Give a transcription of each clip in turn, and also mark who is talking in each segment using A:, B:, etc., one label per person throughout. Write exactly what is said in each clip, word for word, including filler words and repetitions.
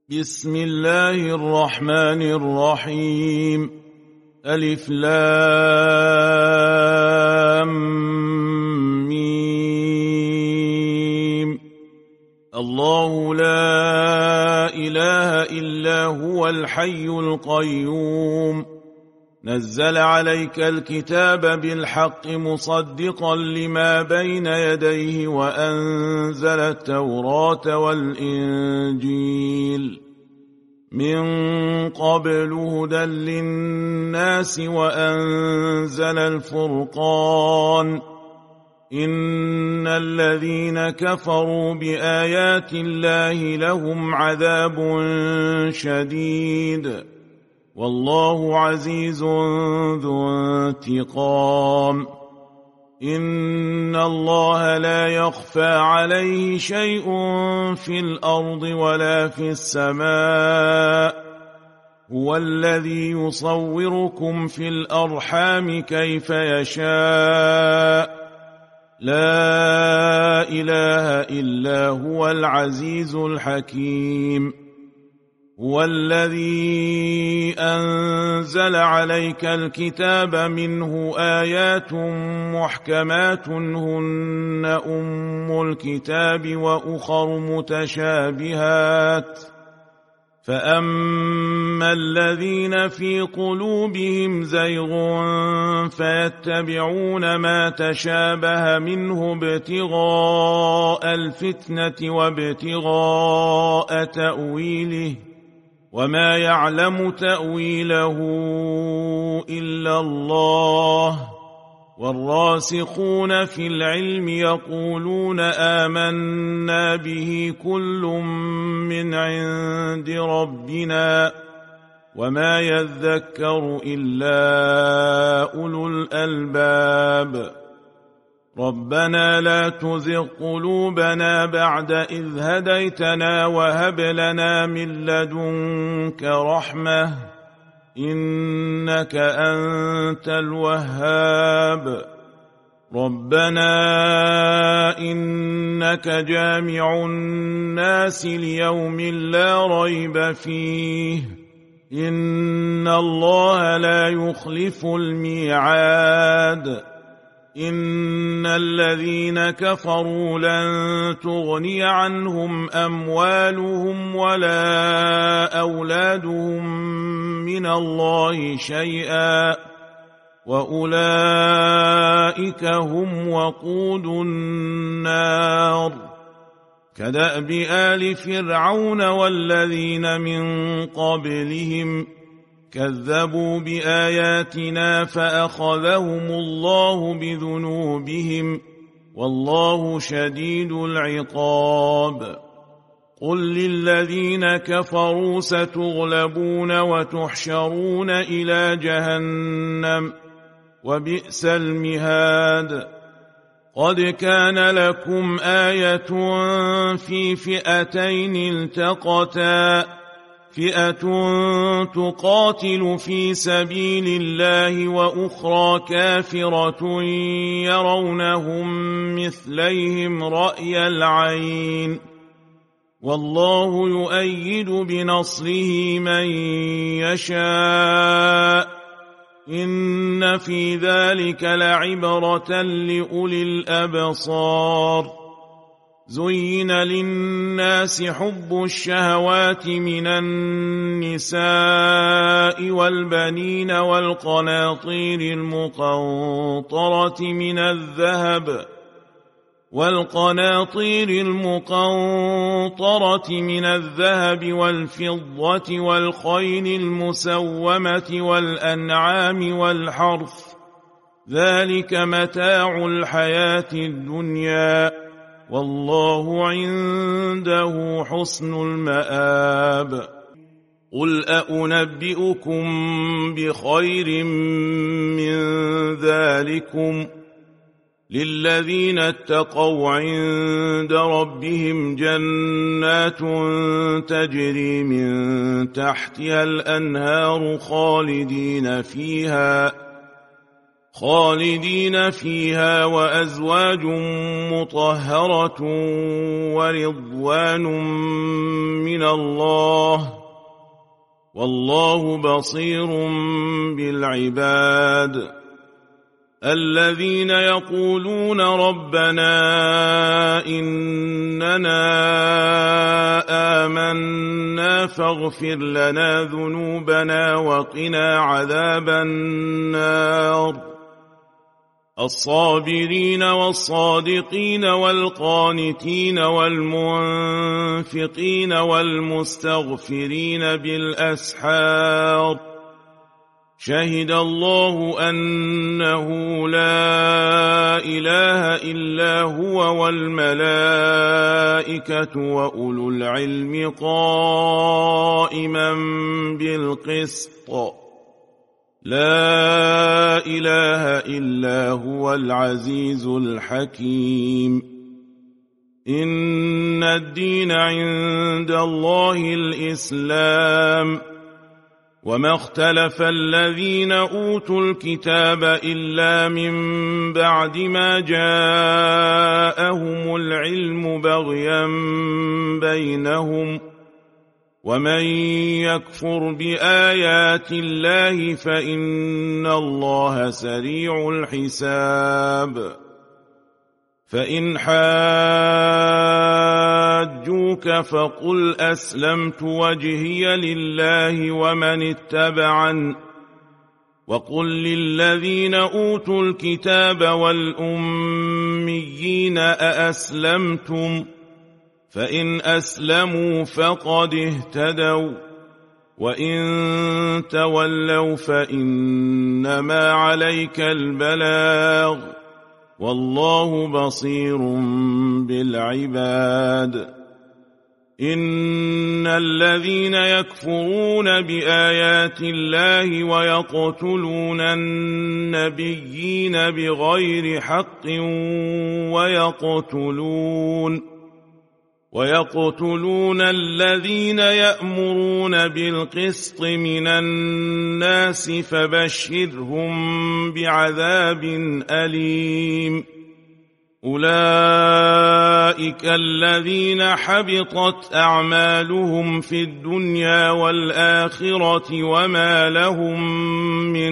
A: بسم الله الرحمن الرحيم. ألف لام ميم. الله لا إله إلا هو الحي القيوم، نزل عليك الكتاب بالحق مصدقا لما بين يديه وأنزل التوراة والإنجيل من قبل هدى للناس وأنزل الفرقان. إن الذين كفروا بآيات الله لهم عذاب شديد، والله عزيز ذو انتقام. إن الله لا يخفى عليه شيء في الأرض ولا في السماء، هو الذي يصوركم في الأرحام كيف يشاء، لا إله إلا هو العزيز الحكيم. هو الذي أنزل عليك الكتاب منه آيات محكمات هن أم الكتاب وأخر متشابهات، فأما الذين في قلوبهم زيغ فيتبعون ما تشابه منه ابتغاء الفتنة وابتغاء تأويله، وما يعلم تأويله إلا الله، والراسخون في العلم يقولون آمنا به كل من عند ربنا، وما يذكر إلا أولو الألباب. ربنا لا تزغ قلوبنا بعد إذ هديتنا وهب لنا من لدنك رحمة إنك أنت الوهاب. ربنا إنك جامع الناس ليوم لا ريب فيه، إن الله لا يخلف الميعاد. إن الذين كفروا لن تغني عنهم أموالهم ولا أولادهم من الله شيئا، وأولئك هم وقود النار. كدأب آل فرعون والذين من قبلهم كذبوا بآياتنا فأخذهم الله بذنوبهم، والله شديد العقاب. قل للذين كفروا ستغلبون وتحشرون إلى جهنم وبئس المهاد. قد كان لكم آية في فئتين التقتا، فئة تقاتل في سبيل الله وأخرى كافرة يرونهم مثليهم رأي العين، والله يؤيد بنصره من يشاء. إن في ذلك لعبرة لأولي الأبصار. زين للناس حب الشهوات من النساء والبنين والقناطير المقنطرة من الذهب والقناطير المقنطرة من الذهب والفضة والخيل المسومة والأنعام والحرث، ذلك متاع الحياة الدنيا، والله عنده حسن المآب. قل أأنبئكم بخير من ذلكم للذين اتقوا عند ربهم جنات تجري من تحتها الأنهار خالدين فيها خالدين فيها وأزواج مطهرة ورضوان من الله والله بصير بالعباد الذين يقولون ربنا إننا آمنا فاغفر لنا ذنوبنا وقنا عذاب النار الصابرين والصادقين والقانتين والمنفقين والمستغفرين بالأسحار شهد الله أنه لا إله إلا هو والملائكة وأولو العلم قائما بالقسط لا إله إلا هو العزيز الحكيم إن الدين عند الله الإسلام وما اختلف الذين أوتوا الكتاب إلا من بعد ما جاءهم العلم بغيا بينهم ومن يكفر بآيات الله فإن الله سريع الحساب فإن حاجوك فقل أسلمت وجهي لله ومن اتبعن وقل للذين أوتوا الكتاب والأميين أأسلمتم فإن أسلموا فقد اهتدوا وإن تولوا فإنما عليك البلاغ والله بصير بالعباد إن الذين يكفرون بآيات الله ويقتلون النبيين بغير حق ويقتلون ويقتلون الذين يأمرون بالقسط من الناس فبشرهم بعذاب أليم أولئك الذين حبطت أعمالهم في الدنيا والآخرة وما لهم من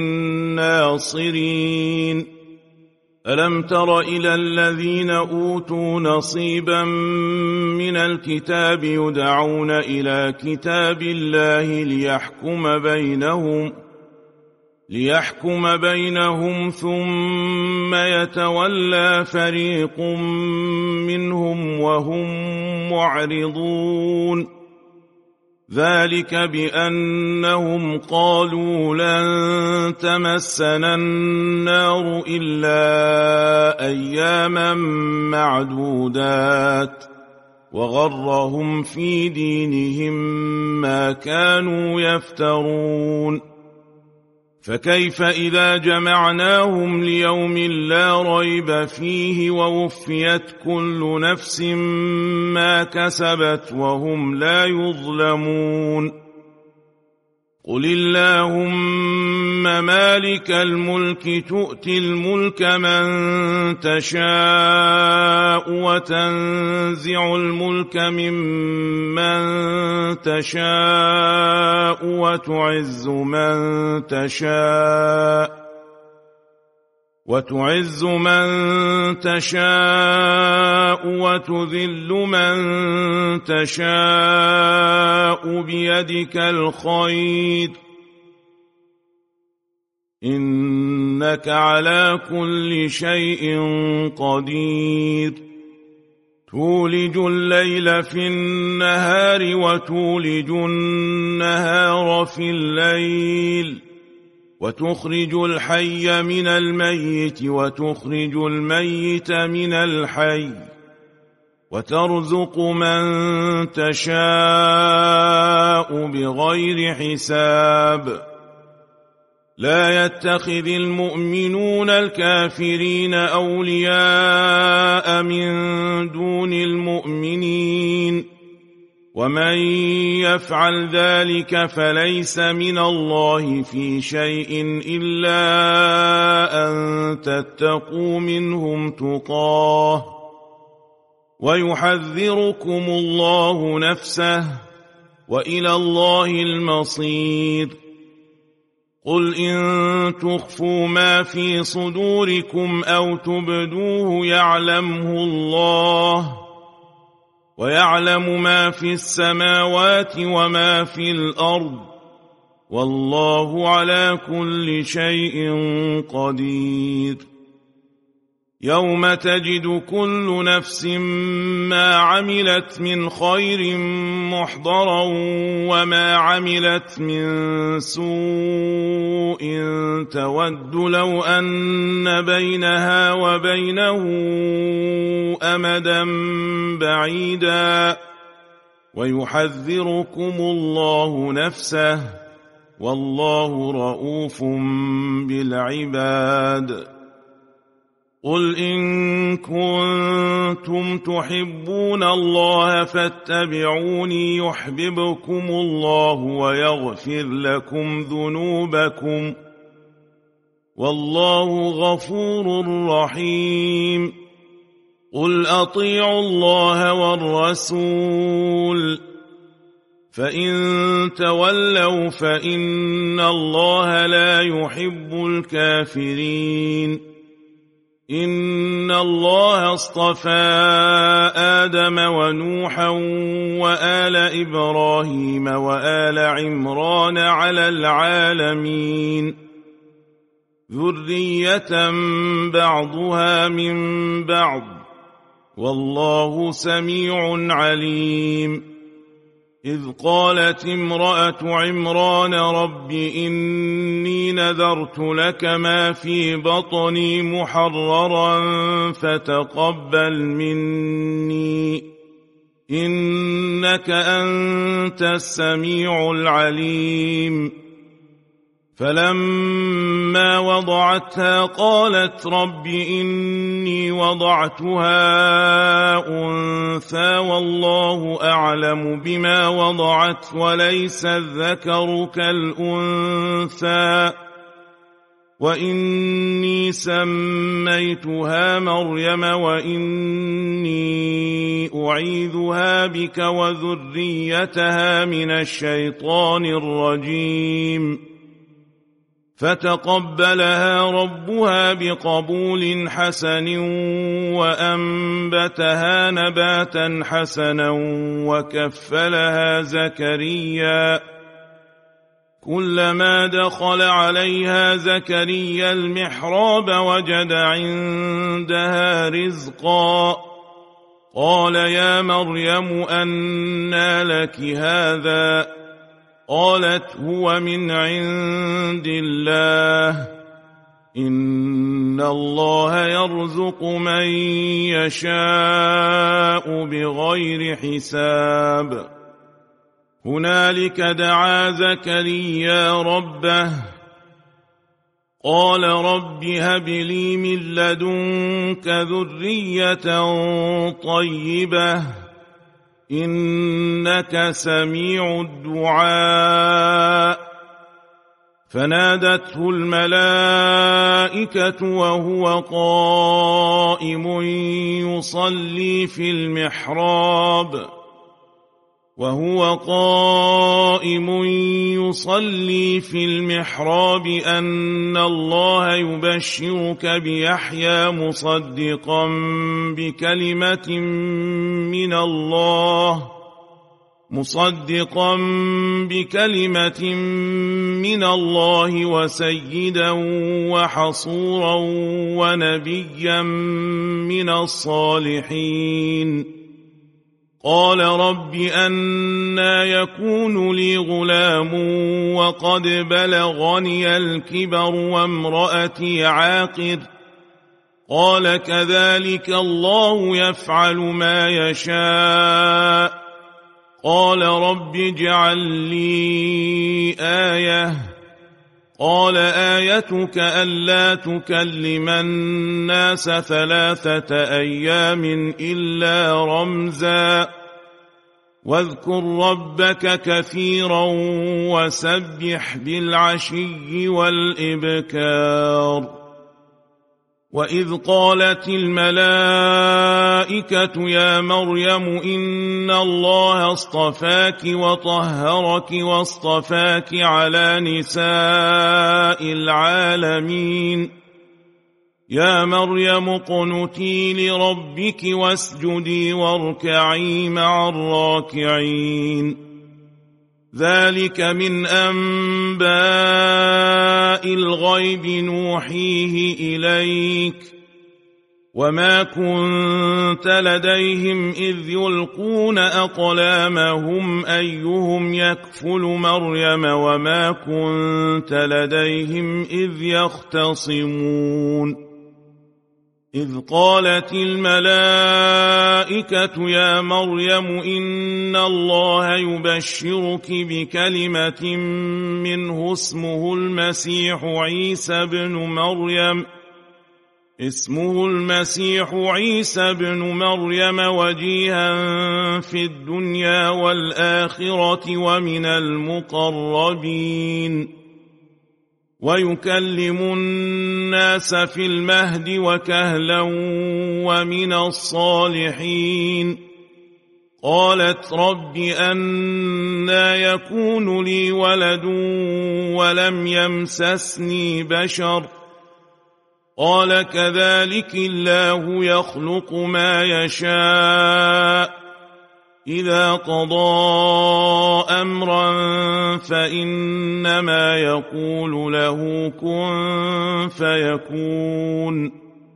A: ناصرين ألم تر إلى الذين أوتوا نصيبا من الكتاب يدعون إلى كتاب الله ليحكم بينهم ليحكم بينهم ثم يتولى فريق منهم وهم معرضون ذلك بأنهم قالوا لن تمسنا النار إلا أياما معدودات وغرهم في دينهم ما كانوا يفترون فكيف إذا جمعناهم ليوم لا ريب فيه ووفيت كل نفس ما كسبت وهم لا يظلمون قل اللهم مالك الملك تؤتي الملك من تشاء وتنزع الملك ممن تشاء وتعز من تشاء وتعز من تشاء وتذل من تشاء بيدك الخير إنك على كل شيء قدير تولج الليل في النهار وتولج النهار في الليل وتخرج الحي من الميت وتخرج الميت من الحي وترزق من تشاء بغير حساب لا يتخذ المؤمنون الكافرين أولياء من دون المؤمنين ومن يفعل ذلك فليس من الله في شيء إلا وأن تتقوا منهم تقاه ويحذركم الله نفسه وإلى الله المصير. قل إن تخفوا ما في صدوركم أو تبدوه يعلمه الله ويعلم ما في السماوات وما في الأرض والله على كل شيء قدير. يوم تجد كل نفس ما عملت من خير محضرا وما عملت من سوء تود لو أن بينها وبينه أمدا بعيدا ويحذركم الله نفسه والله رؤوف بالعباد. قل إن كنتم تحبون الله فاتبعوني يحببكم الله ويغفر لكم ذنوبكم والله غفور رحيم. قل أطيعوا الله والرسول فإن تولوا فإن الله لا يحب الكافرين. إن الله اصطفى آدم ونوحا وآل إبراهيم وآل عمران على العالمين ذرية بعضها من بعض والله سميع عليم. إذ قالت امرأة عمران رب إني نذرت لك ما في بطني محررا فتقبل مني إنك أنت السميع العليم. فلما وضعتها قالت رب إني وضعتها أنثى والله أعلم بما وضعت وليس الذكر كالأنثى وإني سميتها مريم وإني أعيذها بك وذريتها من الشيطان الرجيم. فتقبلها ربها بقبول حسن وأنبتها نباتا حسنا وكفلها زكريا. كلما دخل عليها زكريا المحراب وجد عندها رزقا قال يا مريم أنى لك هذا؟ قالت هو من عند الله إن الله يرزق من يشاء بغير حساب. هنالك دعا زكريا ربه قال رب هب لي من لدنك ذرية طيبة إنك سميع الدعاء. فنادته الملائكة وهو قائم يصلي في المحراب وهو قائم يصلي في المحراب أن الله يبشرك بيحيى مصدقا بكلمة من الله مصدقا بكلمة من الله وسيدا وحصورا ونبيا من الصالحين. قال رب أنى يكون لي غلام وقد بلغني الكبر وامرأتي عاقر؟ قال كذلك الله يفعل ما يشاء. قال رب اجعل لي آية. قال آيتك ألا تكلم الناس ثلاثة أيام إلا رمزا واذكر ربك كثيرا وسبح بالعشي والإبكار. وإذ قالت الملائكة يا مريم إن الله اصطفاك وطهرك واصطفاك على نساء العالمين يا مريم اقنتي لربك واسجدي واركعي مع الراكعين ذلك من أنباء الغيب نوحيه إليك وما كنت لديهم إذ يلقون أقلامهم أيهم يكفل مريم وما كنت لديهم إذ يختصمون إذ قالت الملائكة يا مريم إن الله يبشرك بكلمة منه اسمه المسيح عيسى بن مريم اسمه المسيح عيسى بن مريم وجيها في الدنيا والآخرة ومن المقربين ويكلم الناس في المهد وكهلا ومن الصالحين قالت رب أنى يكون لي ولد ولم يمسسني بشر قال كذلك الله يخلق ما يشاء إذا قضى أمرا فإنما يقول له كن فيكون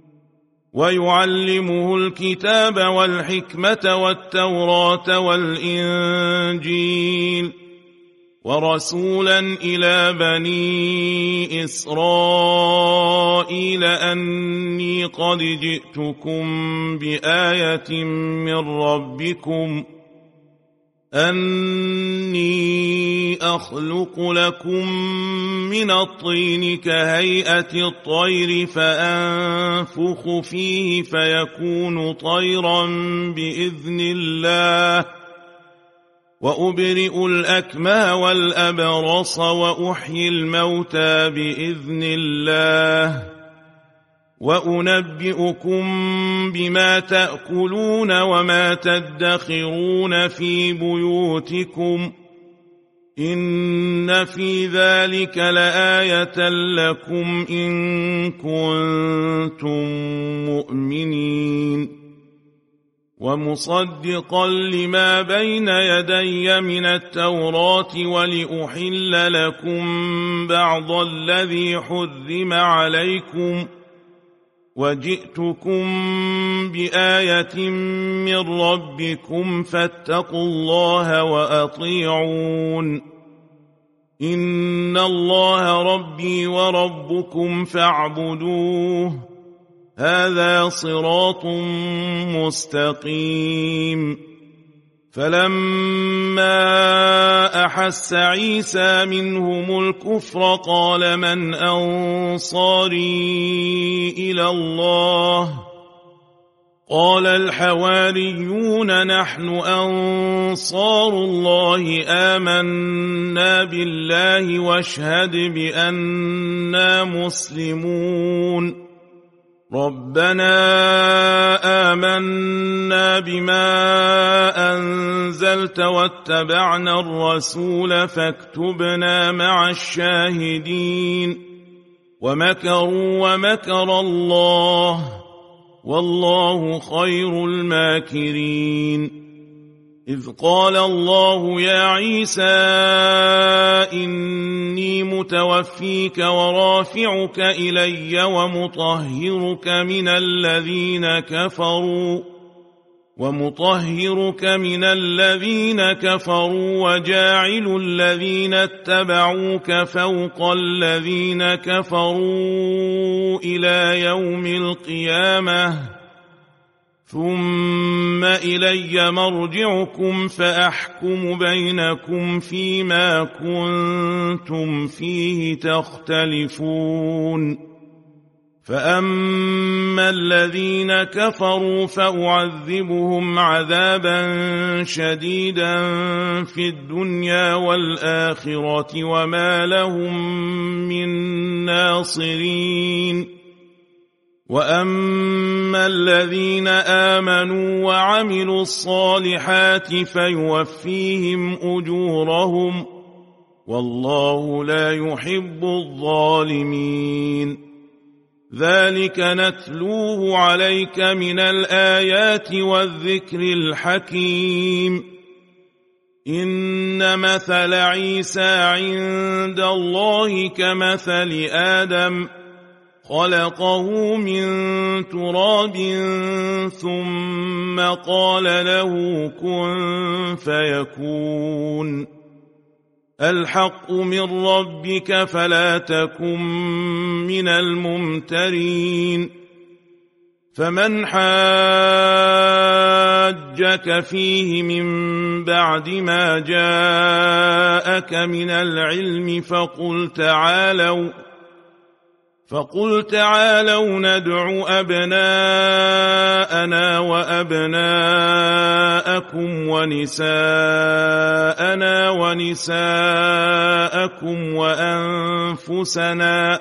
A: ويعلمه الكتاب والحكمة والتوراة والإنجيل ورسولا إلى بني إسرائيل أني قد جئتكم بآية من ربكم أني أخلق لكم من الطين كهيئة الطير فأنفخ فيه فيكون طيرا بإذن الله وأبرئ الأكمه والأبرص وأحيي الموتى بإذن الله وأنبئكم بما تأكلون وما تدخرون في بيوتكم إن في ذلك لآية لكم إن كنتم مؤمنين ومصدقا لما بين يدي من التوراة ولأحل لكم بعض الذي حرم عليكم وجئتكم بآية من ربكم فاتقوا الله وأطيعون إن الله ربي وربكم فاعبدوه هذا صراط مستقيم فلما أحس عيسى منهم الكفر قال من أنصاري إلى الله قال الحواريون نحن أنصار الله آمنا بالله واشهد بأننا مسلمون ربنا آمنا بما أنزلت واتبعنا الرسول فاكتبنا مع الشاهدين ومكروا ومكر الله والله خير الماكرين إذ قال الله يا عيسى إني متوفيك ورافعك إلي ومطهرك من الذين كفروا ومطهرك من الذين كفروا وجاعل الذين اتبعوك فوق الذين كفروا إلى يوم القيامة ثم إلي مرجعكم فأحكم بينكم فيما كنتم فيه تختلفون فأما الذين كفروا فأعذبهم عذابا شديدا في الدنيا والآخرة وما لهم من ناصرين وأما الذين آمنوا وعملوا الصالحات فيوفيهم أجورهم والله لا يحب الظالمين. ذلك نتلوه عليك من الآيات والذكر الحكيم. إن مثل عيسى عند الله كمثل آدم خلقه من تراب ثم قال له كن فيكون. الحق من ربك فلا تكن من الممترين. فمن حاجك فيه من بعد ما جاءك من العلم فقل تعالوا فقل تعالوا ندع أبناءنا وأبناءكم ونساءنا ونساءكم وأنفسنا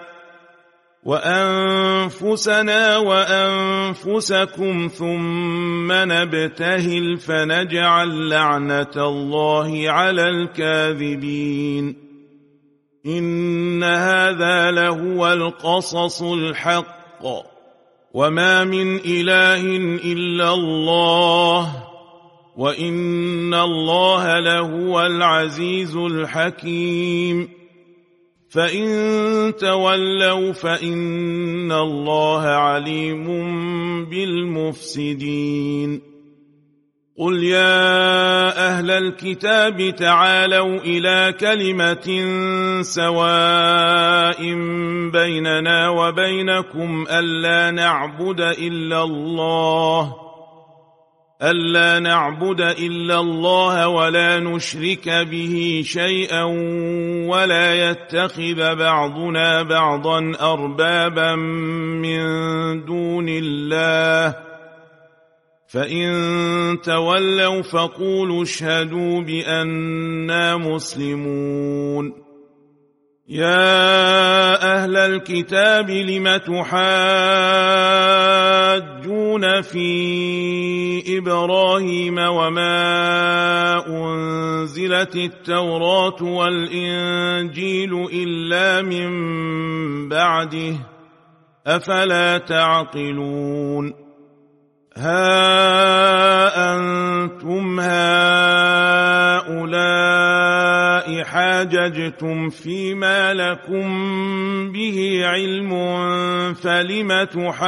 A: وأنفسنا وأنفسكم ثم نبتهل فنجعل لعنة الله على الكاذبين. إن هذا لهو القصص الحق وما من إله إلا الله وإن الله لهو العزيز الحكيم. فإن تولوا فإن الله عليم بالمفسدين. قل يا أهل الكتاب تعالوا إلى كلمة سواء بيننا وبينكم ألا نعبد إلا الله ألا نعبد إلا الله ولا نشرك به شيئا ولا يتخذ بعضنا بعضا أربابا من دون الله. فإن تولوا فقولوا اشهدوا بأننا مسلمون. يا أهل الكتاب لم تحاجون في إبراهيم وما أنزلت التوراة والإنجيل إلا من بعده أفلا تعقلون. ها أنتم هؤلاء حاججتم فيما لكم به علم فلم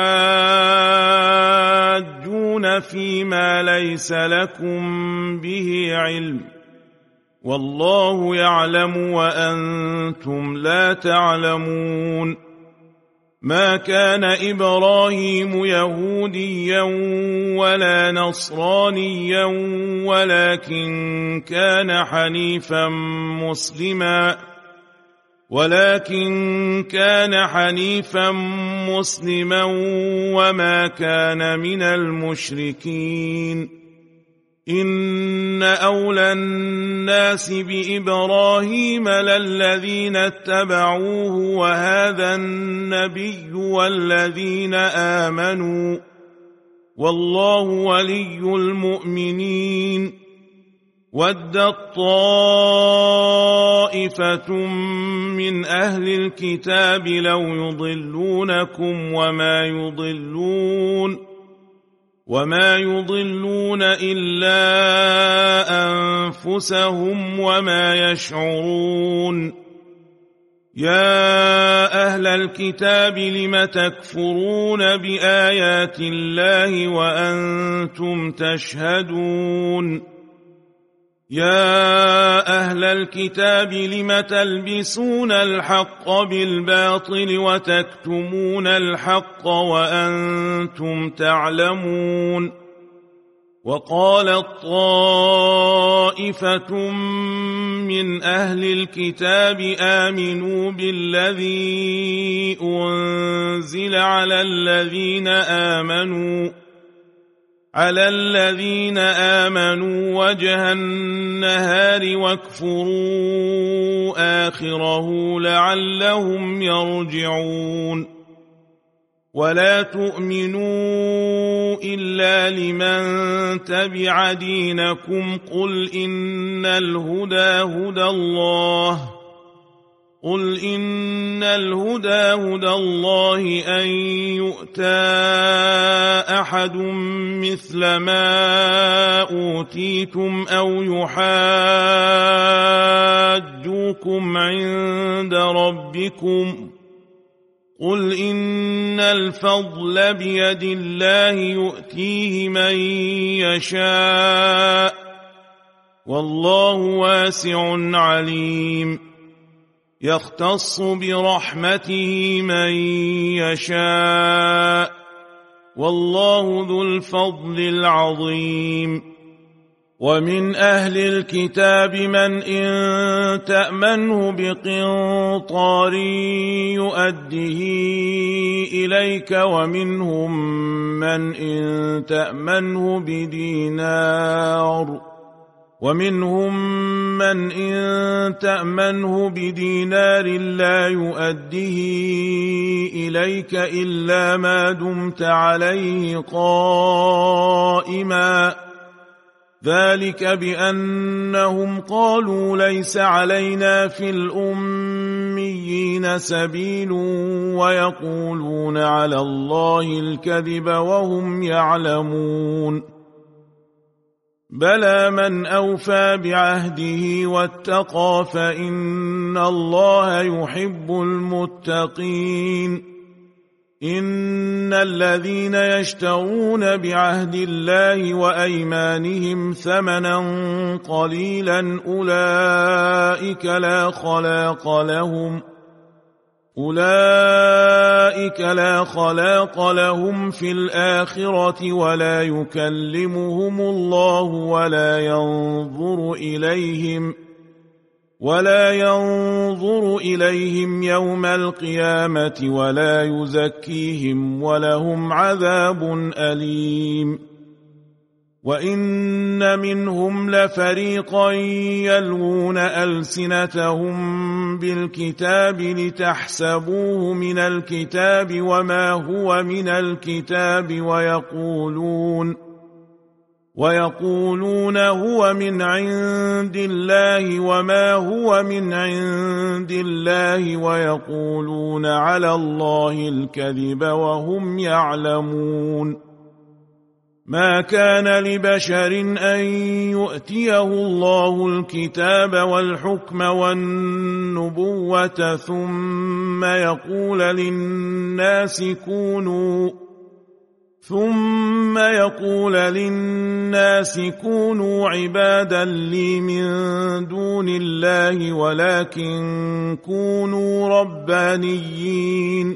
A: تحاجون فيما ليس لكم به علم والله يعلم وأنتم لا تعلمون. ما كان إبراهيم يهوديا ولا نصرانيا ولكن كان حنيفا مسلما ولكن كان حنيفا مسلما وما كان من المشركين. إن أولى الناس بإبراهيم للذين اتبعوه وهذا النبي والذين آمنوا والله ولي المؤمنين. ودت طائفة من أهل الكتاب لو يضلونكم وما يضلون وما يضلون إلا أنفسهم وما يشعرون. يا أهل الكتاب لم تكفرون بآيات الله وأنتم تشهدون. يا أهل الكتاب لم تلبسون الحق بالباطل وتكتمون الحق وأنتم تعلمون. وقالت طائفة من أهل الكتاب آمنوا بالذي أنزل على الذين آمنوا على الذين آمنوا وجه النهار واكفروا آخره لعلهم يرجعون. ولا تؤمنوا إلا لمن تبع دينكم قل إن الهدى هدى الله قل إن الهدى هدى الله أن يؤتى أحد مثل ما أوتيتم أو يحاجوكم عند ربكم قل إن الفضل بيد الله يؤتيه من يشاء والله واسع عليم يختص برحمته من يشاء والله ذو الفضل العظيم ومن أهل الكتاب من إن تأمنه بقنطار يؤده إليك ومنهم من إن تأمنه بدينار ومنهم من إن تأمنه بدينار لا يؤده إليك إلا ما دمت عليه قائما ذلك بأنهم قالوا ليس علينا في الأميين سبيل ويقولون على الله الكذب وهم يعلمون بلى من أوفى بعهده واتقى فإن الله يحب المتقين إن الذين يشترون بعهد الله وأيمانهم ثمنا قليلا أولئك لا خلاق لهم أولئك لا خلاق لهم في الآخرة ولا يكلمهم الله ولا ينظر إليهم ولا ينظر إليهم يوم القيامة ولا يزكيهم ولهم عذاب أليم وإن منهم لفريقا يلوون ألسنتهم بالكتاب لتحسبوه من الكتاب وما هو من الكتاب ويقولون ويقولون هو من عند الله وما هو من عند الله ويقولون على الله الكذب وهم يعلمون ما كان لبشر أن يؤتيه الله الكتاب والحكم والنبوة ثم يقول للناس كونوا ثم يقول للناس كونوا عبادا لي من دون الله ولكن كونوا ربانيين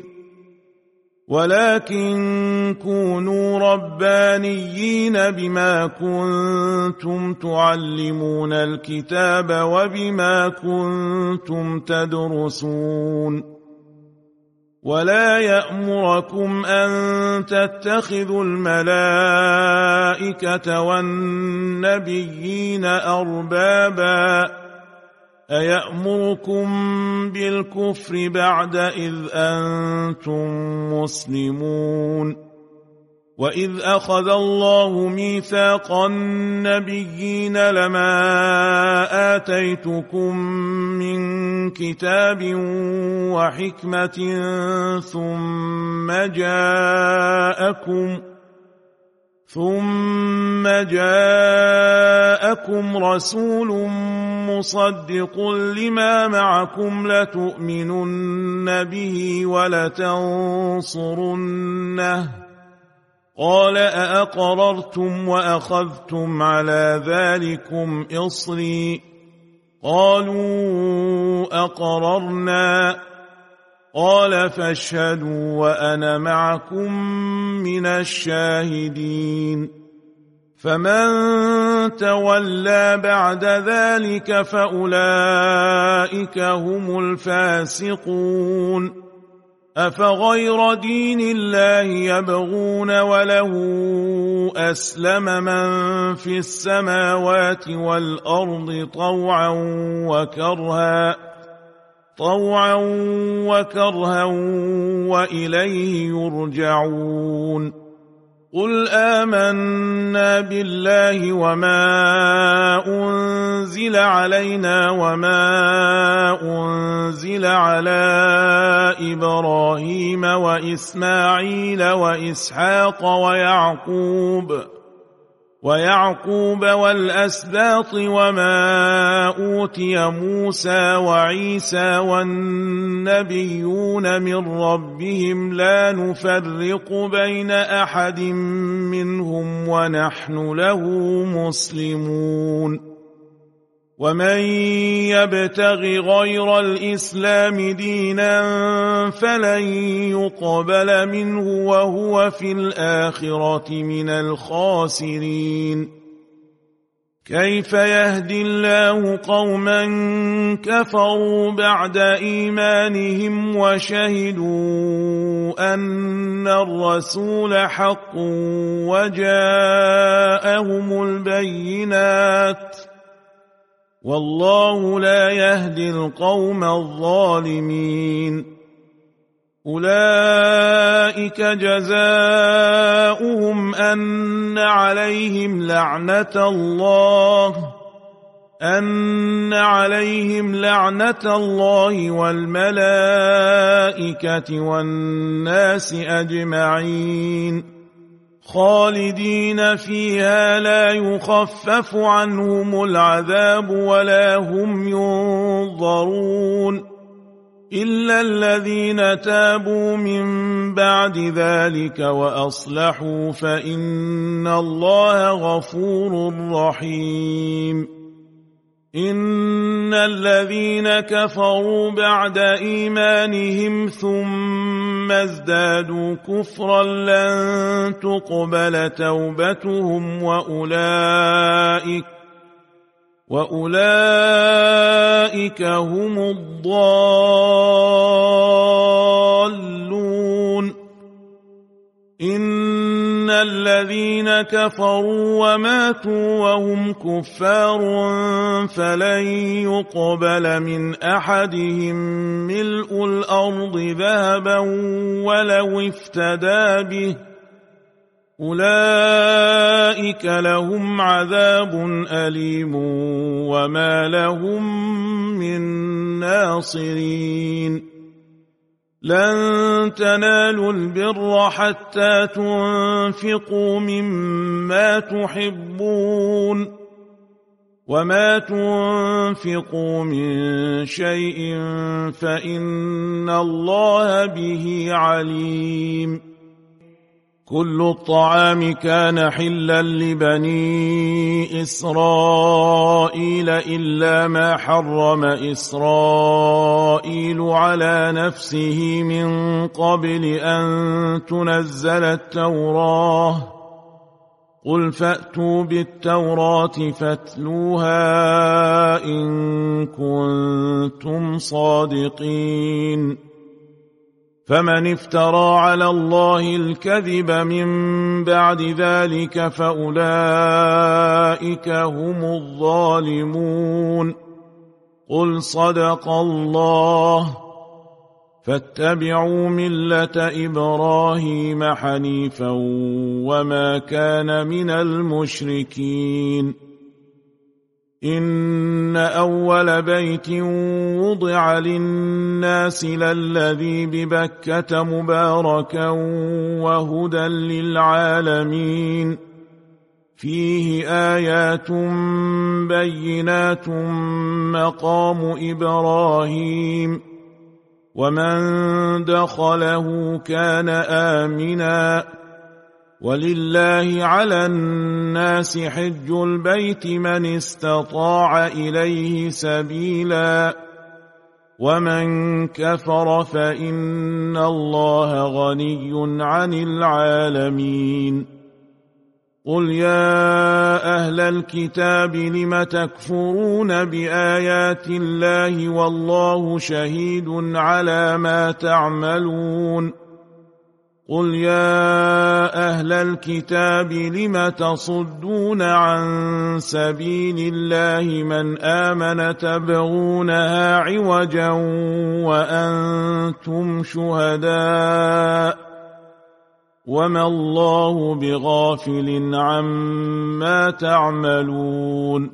A: ولكن كونوا ربانيين بما كنتم تعلمون الكتاب وبما كنتم تدرسون ولا يأمركم أن تتخذوا الملائكة والنبيين أربابا أيأمركم بالكفر بعد إذ أنتم مسلمون وإذ أخذ الله ميثاق النبيين لما آتيتكم من كتاب وحكمة ثم جاءكم ثم جاءكم رسول مصدق لما معكم لتؤمنن به ولتنصرنه قال أأقررتم وأخذتم على ذلكم إصري قالوا أقررنا قال فاشهدوا وأنا معكم من الشاهدين فمن تولى بعد ذلك فأولئك هم الفاسقون أفغير دين الله يبغون وله أسلم من في السماوات والأرض طوعا وكرها طوعا وكرها وإليه يرجعون قل آمنا بالله وما أنزل علينا وما أنزل على إبراهيم وإسماعيل وإسحاق ويعقوب ويعقوب والأسباط وما أوتي موسى وعيسى والنبيون من ربهم لا نفرق بين أحد منهم ونحن له مسلمون ومن يبتغ غير الإسلام دينا فلن يقبل منه وهو في الآخرة من الخاسرين كيف يهدي الله قوما كفروا بعد إيمانهم وشهدوا أن الرسول حق وجاءهم البينات والله لا يهدي القوم الظالمين أولئك جزاؤهم أن عليهم لعنة الله أن عليهم لعنة الله والملائكة والناس أجمعين خالدين فيها لا يخفف عنهم العذاب ولا هم ينظرون إلا الذين تابوا من بعد ذلك وأصلحوا فإن الله غفور رحيم إن الذين كفروا بعد إيمانهم ثم ازدادوا كفرا لن تقبل توبتهم وأولئك وأولئك هم الضالون إن الذين كفروا وماتوا وهم كفار فلن يقبل من أحدهم ملء الأرض ذهبا ولو افتدى به أولئك لهم عذاب أليم وما لهم من ناصرين لن تنالوا البر حتى تنفقوا مما تحبون وما تنفقوا من شيء فإن الله به عليم كل الطعام كان حلا لبني إسرائيل إلا ما حرم إسرائيل على نفسه من قبل أن تنزل التوراة قل فأتوا بالتوراة فاتلوها إن كنتم صادقين فمن افترى على الله الكذب من بعد ذلك فأولئك هم الظالمون قل صدق الله فاتبعوا ملة إبراهيم حنيفا وما كان من المشركين إن أول بيت وضع للناس للذي ببكة مباركا وهدى للعالمين فيه آيات بينات مقام إبراهيم ومن دخله كان آمنا ولله على الناس حج البيت من استطاع إليه سبيلا ومن كفر فإن الله غني عن العالمين قل يا أهل الكتاب لم تكفرون بآيات الله والله شهيد على ما تعملون قل يا أهل الكتاب لم تصدون عن سبيل الله من آمن تبغونها عوجا وأنتم شهداء وما الله بغافل عما تعملون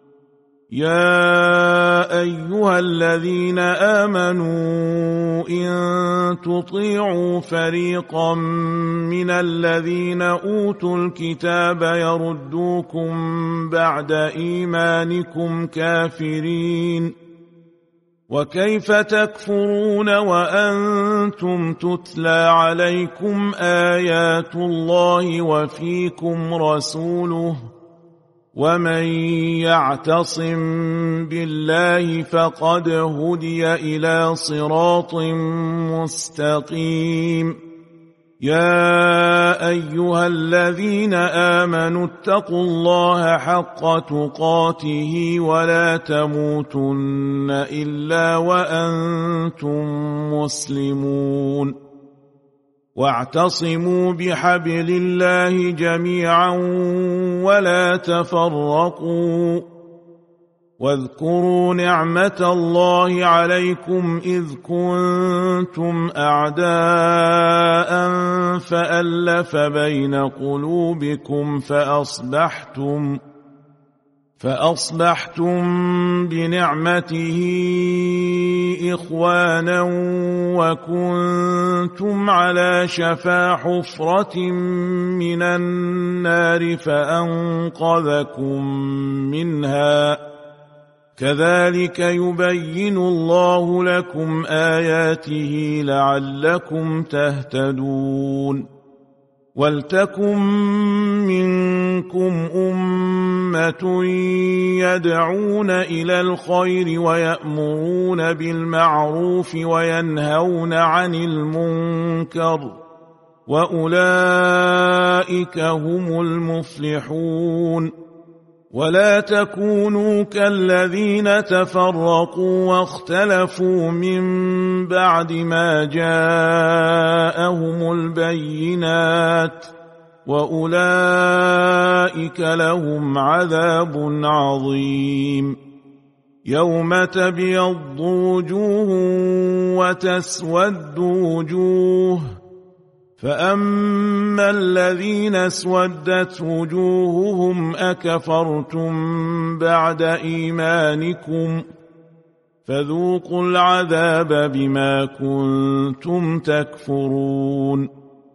A: يا أيها الذين آمنوا إن تطيعوا فريقا من الذين أوتوا الكتاب يردوكم بعد إيمانكم كافرين وكيف تكفرون وأنتم تتلى عليكم آيات الله وفيكم رسوله ومن يعتصم بالله فقد هدي إلى صراط مستقيم يا أيها الذين آمنوا اتقوا الله حق تقاته ولا تموتن إلا وأنتم مسلمون واعتصموا بحبل الله جميعا ولا تفرقوا واذكروا نعمة الله عليكم إذ كنتم أعداء فألف بين قلوبكم فأصبحتم فأصبحتم بنعمته إخوانا وكنتم على شفا حفرة من النار فأنقذكم منها كذلك يبين الله لكم آياته لعلكم تهتدون ولتكن منكم أمة يدعون إلى الخير ويأمرون بالمعروف وينهون عن المنكر وأولئك هم المفلحون ولا تكونوا كالذين تفرقوا واختلفوا من بعد ما جاءهم البينات وأولئك لهم عذاب عظيم يوم تبيض وجوه وتسود وجوه فأما الذين اسودت وجوههم أكفرتم بعد إيمانكم فذوقوا العذاب بما كنتم تكفرون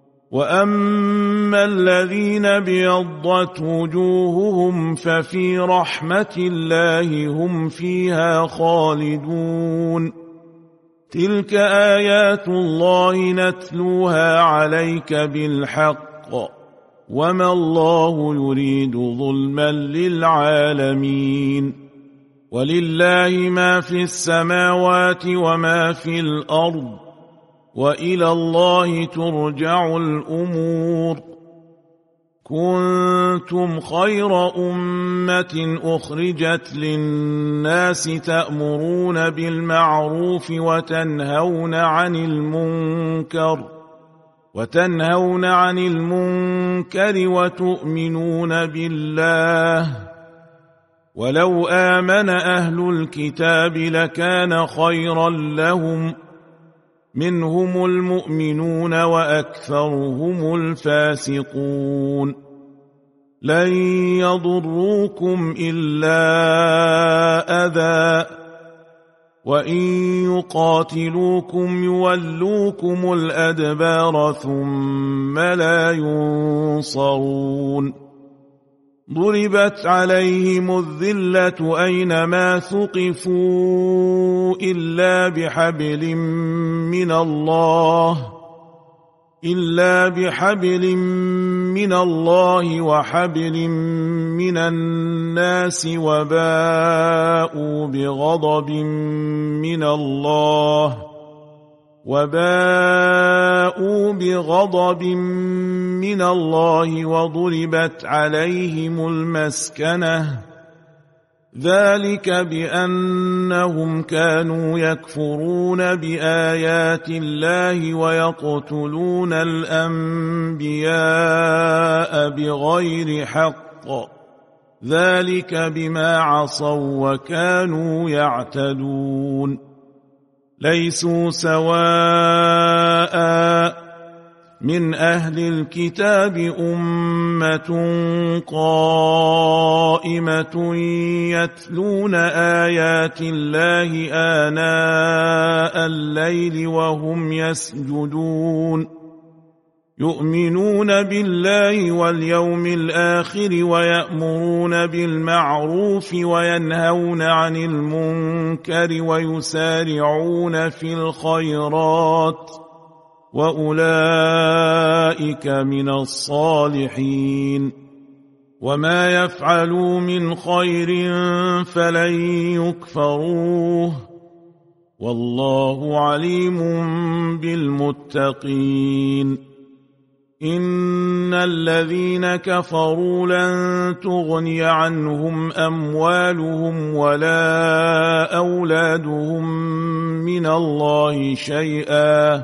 A: وأما الذين بيضت وجوههم ففي رحمة الله هم فيها خالدون تلك آيات الله نتلوها عليك بالحق وما الله يريد ظلما للعالمين ولله ما في السماوات وما في الأرض وإلى الله ترجع الأمور كنتم خير أمة أخرجت للناس تأمرون بالمعروف وتنهون عن المنكر وتنهون عن المنكر وتؤمنون بالله ولو آمن أهل الكتاب لكان خيرا لهم منهم المؤمنون وأكثرهم الفاسقون لن يضروكم إلا أذى وإن يقاتلوكم يولوكم الأدبار ثم لا ينصرون ضربت عليهم الذلة أينما ثقفوا إلا بحبل من الله إلا بحبل من الله وحبل من الناس وباءوا بغضب من الله وباءوا بغضب من الله وضربت عليهم المسكنة ذلك بأنهم كانوا يكفرون بآيات الله ويقتلون الأنبياء بغير حق، ذلك بما عصوا وكانوا يعتدون. ليسوا سواء من أهل الكتاب أمة قائمة يتلون آيات الله آناء الليل وهم يسجدون، يؤمنون بالله واليوم الآخر ويأمرون بالمعروف وينهون عن المنكر ويسارعون في الخيرات، وأولئك من الصالحين. وما يفعلوا من خير فلن يكفروه، والله عليم بالمتقين. إن الذين كفروا لن تغني عنهم أموالهم ولا أولادهم من الله شيئا،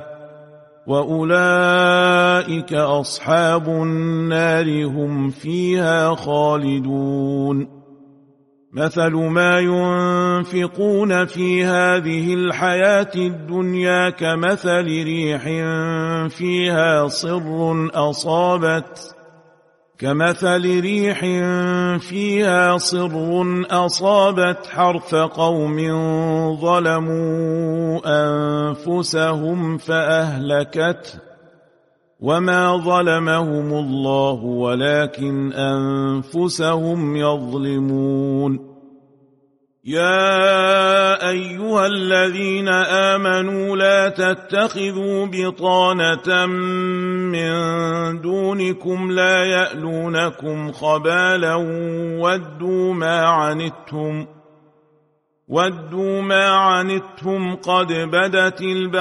A: وأولئك أصحاب النار هم فيها خالدون. مثل ما ينفقون في هذه الحياة الدنيا كمثل ريح فيها صر أصابت كمثل ريح فيها صر أصابت حرث قوم ظلموا أنفسهم فأهلكته، وما ظلمهم الله ولكن أنفسهم يظلمون. يا أيها الذين آمنوا لا تتخذوا بطانة من دونكم لا يألونكم خبالا ودوا ما عنتم ودوا ما عنتم قد بدت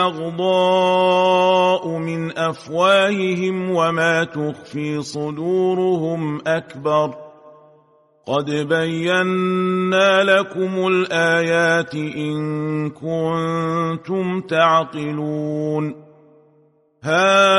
A: البغضاء من أفواههم وما تخفي صدورهم أكبر، قد بينا لكم الآيات إن كنتم تعقلون. ها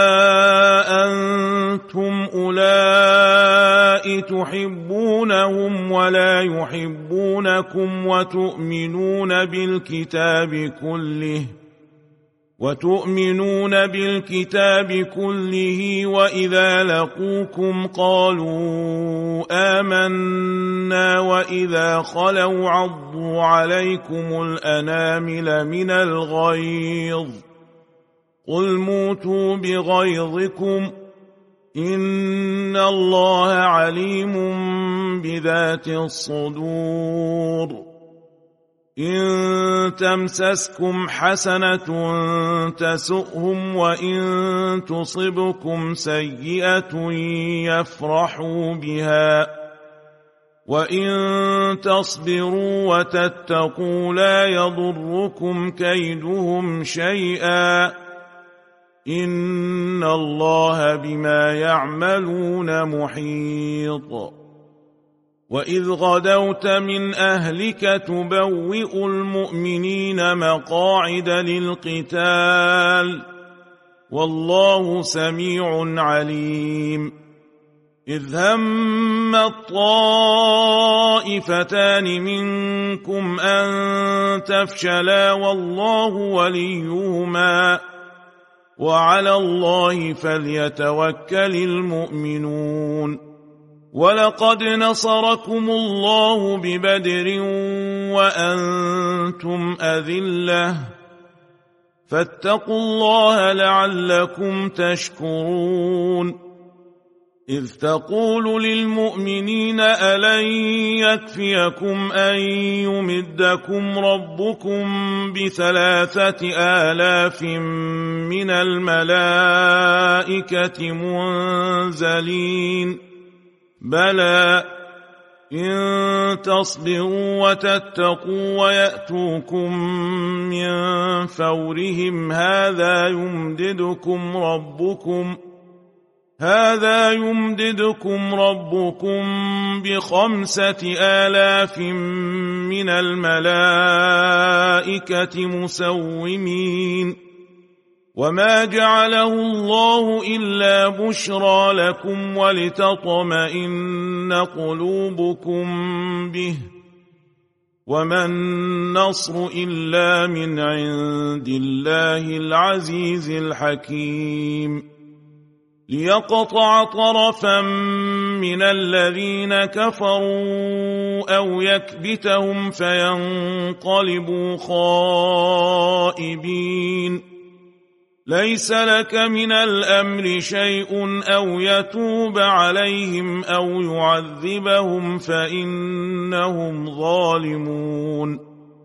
A: أنتم أولئك تحبونهم ولا يحبونكم وتؤمنون بالكتاب كله وتؤمنون بالكتاب كله وإذا لقوكم قالوا آمنا وإذا خلوا عضوا عليكم الأنامل من الغيظ قل موتوا بغيظكم إن الله عليم بذات الصدور. إن تمسسكم حسنة تسؤهم وإن تصبكم سيئة يفرحوا بها وإن تصبروا وتتقوا لا يضركم كيدهم شيئا إن الله بما يعملون محيط. وإذ غدوت من أهلك تبوئ المؤمنين مقاعد للقتال والله سميع عليم. إذ هم الطائفتان منكم أن تفشلا والله وليهما وعلى الله فليتوكل المؤمنون. ولقد نصركم الله ببدر وأنتم أذلة فاتقوا الله لعلكم تشكرون. إذ تقول للمؤمنين ألن يكفيكم أن يمدكم ربكم بثلاثة آلاف من الملائكة منزلين بلى إن تصبروا وتتقوا ويأتوكم من فورهم هذا يمددكم ربكم هذا يمددكم ربكم بخمسة آلاف من الملائكة مسومين وما جعله الله إلا بشرى لكم ولتطمئن قلوبكم به وما النصر إلا من عند الله العزيز الحكيم ليقطع طرفا من الذين كفروا أو يكبتهم فينقلبوا خائبين ليس لك من الأمر شيء أو يتوب عليهم أو يعذبهم فإنهم ظالمون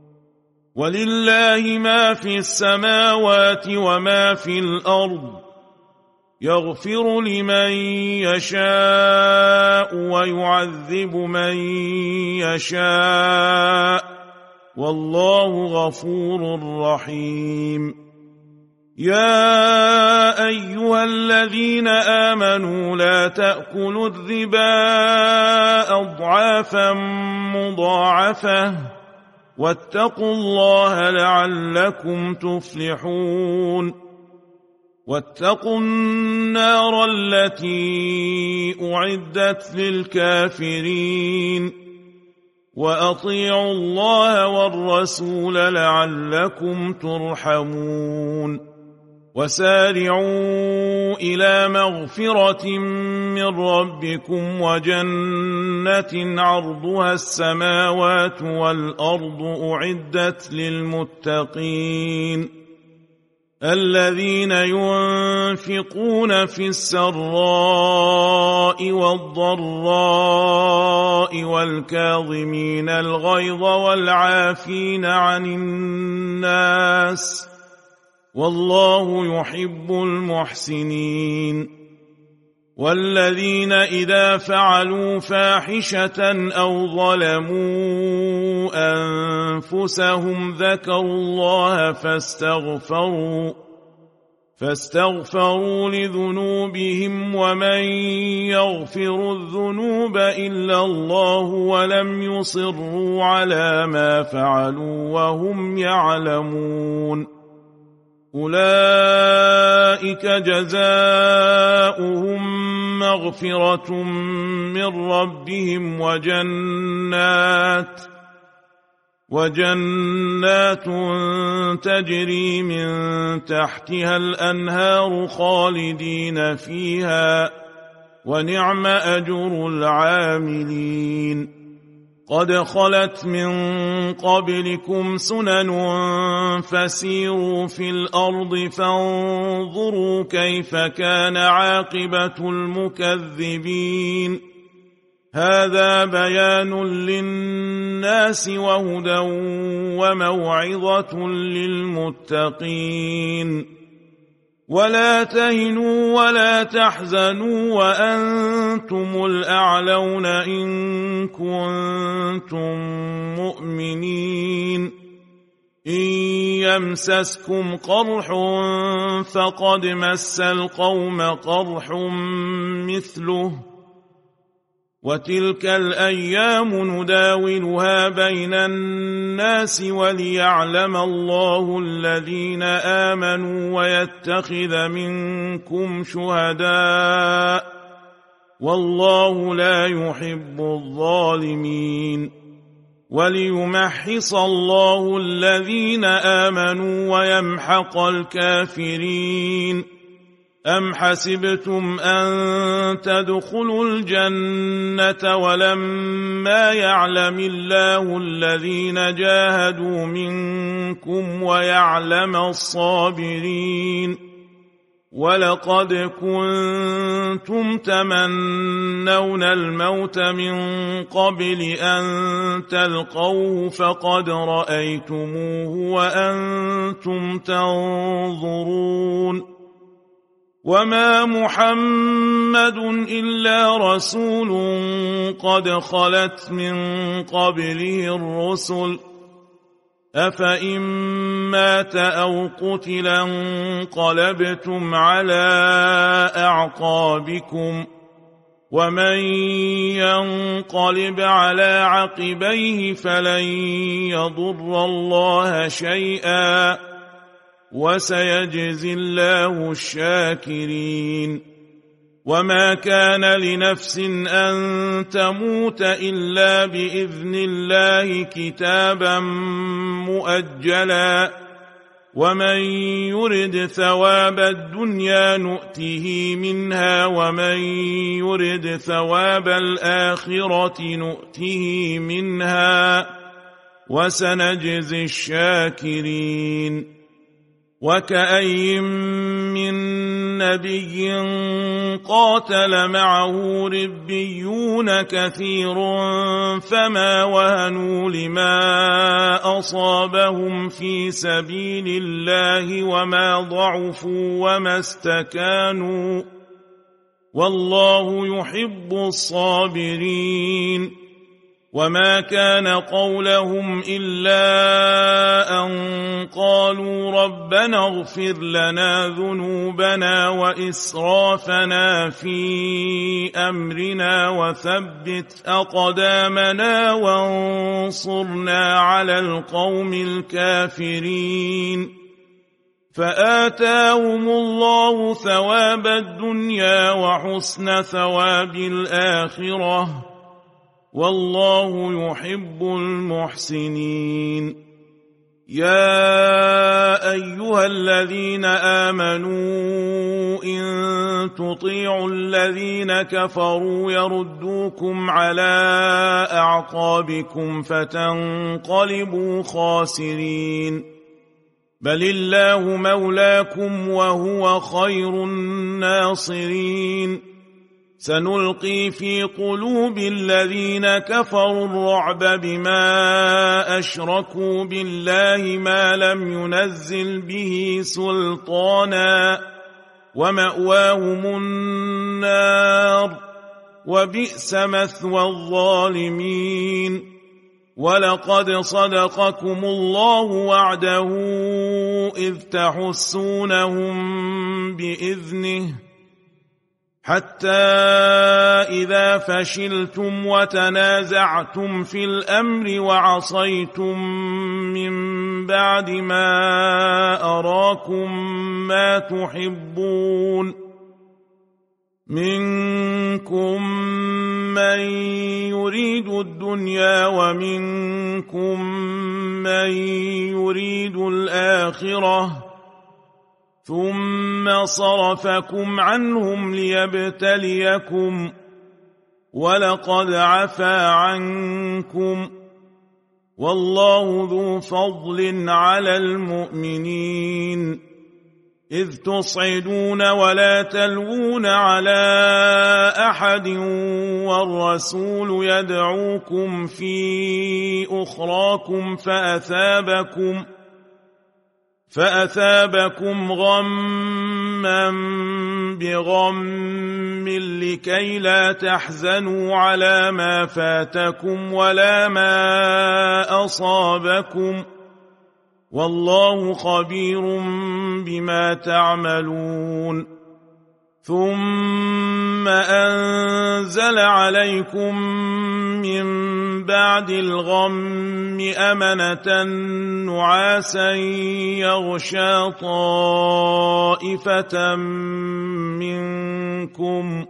A: ولله ما في السماوات وما في الأرض يغفر لمن يشاء ويعذب من يشاء والله غفور رحيم يا أيها الذين آمنوا لا تأكلوا الربا أضعافا مضاعفة واتقوا الله لعلكم تفلحون واتقوا النار التي أعدت للكافرين وأطيعوا الله والرسول لعلكم ترحمون وسارعوا إلى مغفرة من ربكم وجنة عرضها السماوات والأرض أعدت للمتقين الذين ينفقون في السراء والضراء والكاظمين الغيظ والعافين عن الناس والله يحب المحسنين والذين إذا فعلوا فاحشة أو ظلموا أنفسهم ذكروا الله فاستغفروا فاستغفروا لذنوبهم ومن يغفر الذنوب إلا الله ولم يصروا على ما فعلوا وهم يعلمون أولئك جزاؤهم مغفرة من ربهم وجنات وجنات تجري من تحتها الأنهار خالدين فيها ونعم أجر العاملين قد خلت من قبلكم سنن فسيروا في الأرض فانظروا كيف كان عاقبة المكذبين هذا بيان للناس وهدى وموعظة للمتقين ولا تهنوا ولا تحزنوا وأنتم الأعلون إن كنتم مؤمنين إن يمسسكم قرح فقد مس القوم قرح مثله وتلك الأيام نداولها بين الناس وليعلم الله الذين آمنوا ويتخذ منكم شهداء والله لا يحب الظالمين وليمحص الله الذين آمنوا ويمحق الكافرين أم حسبتم أن تدخلوا الجنة ولما يعلم الله الذين جاهدوا منكم ويعلم الصابرين ولقد كنتم تمنون الموت من قبل أن تلقوه فقد رأيتموه وأنتم تنظرون وما محمد إلا رسول قد خلت من قبله الرسل أفإن مات أو قتلا انقلبتم على أعقابكم ومن ينقلب على عقبيه فلن يضر الله شيئا وسيجزي الله الشاكرين وما كان لنفس أن تموت إلا بإذن الله كتابا مؤجلا ومن يرد ثواب الدنيا نؤته منها ومن يرد ثواب الآخرة نؤته منها وسنجزي الشاكرين وكأي من نبي قاتل معه ربيون كثير فما وهنوا لما أصابهم في سبيل الله وما ضعفوا وما استكانوا والله يحب الصابرين وما كان قولهم إلا أن قالوا ربنا اغفر لنا ذنوبنا وإسرافنا في أمرنا وثبت أقدامنا وانصرنا على القوم الكافرين فآتاهم الله ثواب الدنيا وحسن ثواب الآخرة والله يحب المحسنين يا أيها الذين آمنوا إن تطيعوا الذين كفروا يردوكم على أعقابكم فتنقلبوا خاسرين بل الله مولاكم وهو خير الناصرين سنلقي في قلوب الذين كفروا الرعب بما أشركوا بالله ما لم ينزل به سلطانا ومأواهم النار وبئس مثوى الظالمين ولقد صدقكم الله وعده إذ تحسونهم بإذنه حتى إذا فشلتم وتنازعتم في الأمر وعصيتم من بعد ما أراكم ما تحبون منكم من يريد الدنيا ومنكم من يريد الآخرة ثم صرفكم عنهم ليبتليكم ولقد عفا عنكم والله ذو فضل على المؤمنين إذ تصعدون ولا تلوون على أحد والرسول يدعوكم في أخراكم فأثابكم فأثابكم غما بغم لكي لا تحزنوا على ما فاتكم ولا ما أصابكم والله خبير بما تعملون ثم أنزل عليكم من بعد الغم أمنة نعاسا يغشى طائفة منكم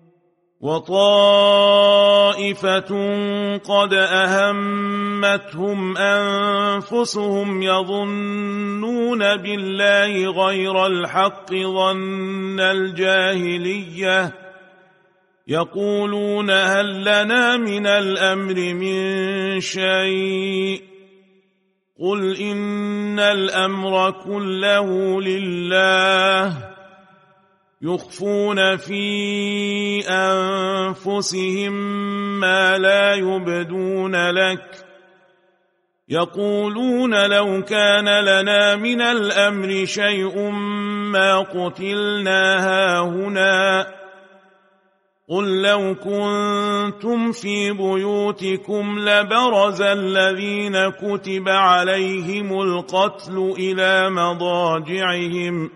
A: وطائفة قد أهمتهم أنفسهم يظنون بالله غير الحق ظن الجاهلية يقولون هل لنا من الأمر من شيء قل إن الأمر كله لله يخفون في أنفسهم ما لا يبدون لك يقولون لو كان لنا من الأمر شيء ما قتلنا هاهنا قل لو كنتم في بيوتكم لبرز الذين كتب عليهم القتل إلى مضاجعهم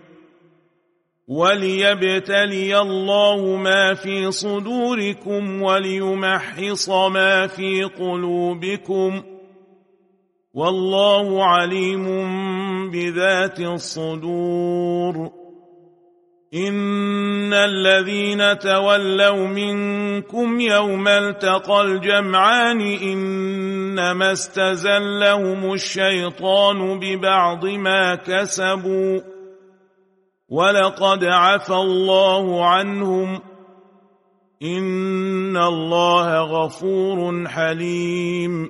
A: وليبتلي الله ما في صدوركم وليمحص ما في قلوبكم والله عليم بذات الصدور. إن الذين تولوا منكم يوم التقى الجمعان إنما استزلهم الشيطان ببعض ما كسبوا ولقد عفى الله عنهم إن الله غفور حليم.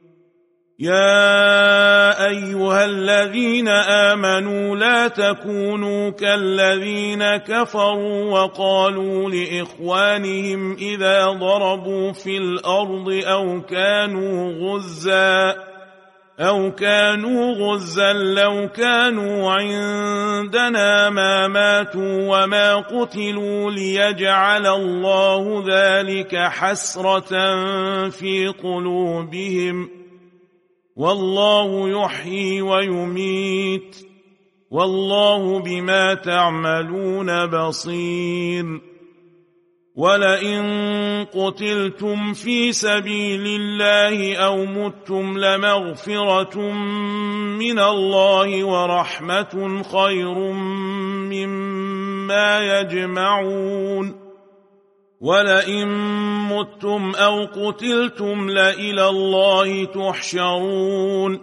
A: يا أيها الذين آمنوا لا تكونوا كالذين كفروا وقالوا لإخوانهم إذا ضربوا في الأرض أو كانوا غزا أو كانوا غزا لو كانوا عندنا ما ماتوا وما قتلوا ليجعل الله ذلك حسرة في قلوبهم والله يحيي ويميت والله بما تعملون بصير. ولئن قتلتم في سبيل الله أو متم لمغفرة من الله ورحمة خير مما يجمعون. ولئن متم أو قتلتم لإلى الله تحشرون.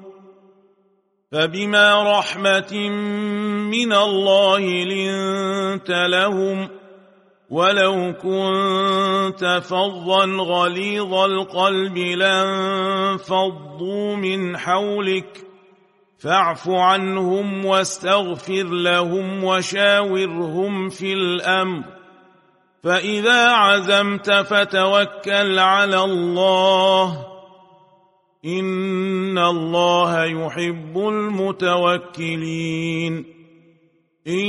A: فبما رحمة من الله لنت لهم ولو كنت فظا غليظ القلب لانفضوا من حولك فاعف عنهم واستغفر لهم وشاورهم في الأمر فإذا عزمت فتوكل على الله إن الله يحب المتوكلين. إن